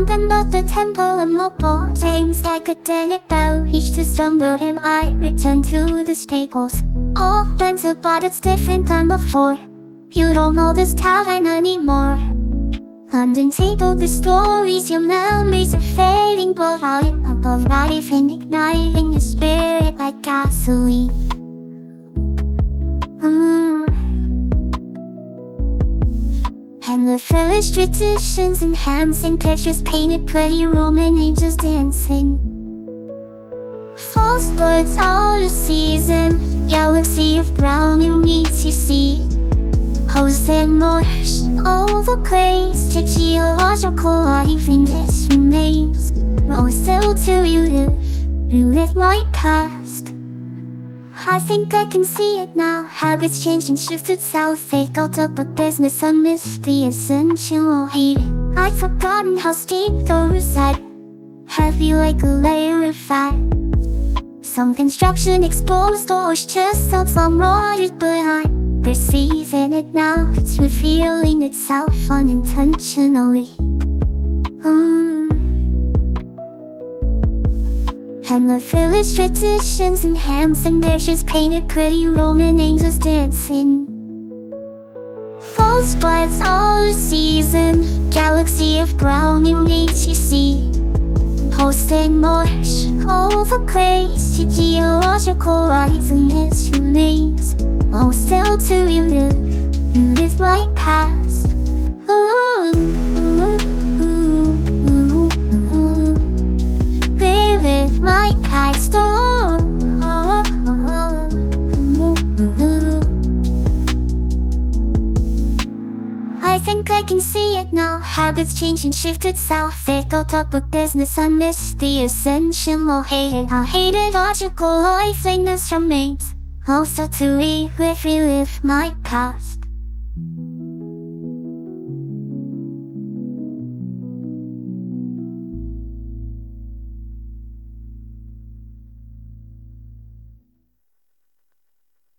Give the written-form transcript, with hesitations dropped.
Something about the temple and mobile James academic bow each to stumble and I return to the staples. All better but it's different than before. You don't know this talent anymore. London table the stories, your memories are fading, but I'm above life and igniting your spirit like gasoline. And the village traditions enhancing pictures painted pretty Roman angels dancing. False birds all the season, galaxy of brown meets you see. Jose Morse, all the grace to geological life in this remains. Rose still to you live my past. I think I can see it now. Habits changed and shifted south. They got up a business amidst the essential hate. I'd forgotten how steep the reside, heavy like a layer of fat. Some construction exposed doors just out some rotted, but I'm perceiving it now. It's revealing itself unintentionally. And the village traditions enhancing dishes painted pretty Roman angels dancing. False birds all the season, galaxy of brown meets you see. Posting Morse, all the grace to geological rising its remains. Oh, still to you live like past. Live like past. I think I can see it now. Habits changed and shifted south. They got up a business I missed the essential hated. I hated logical life, this remains. Also to relive my past.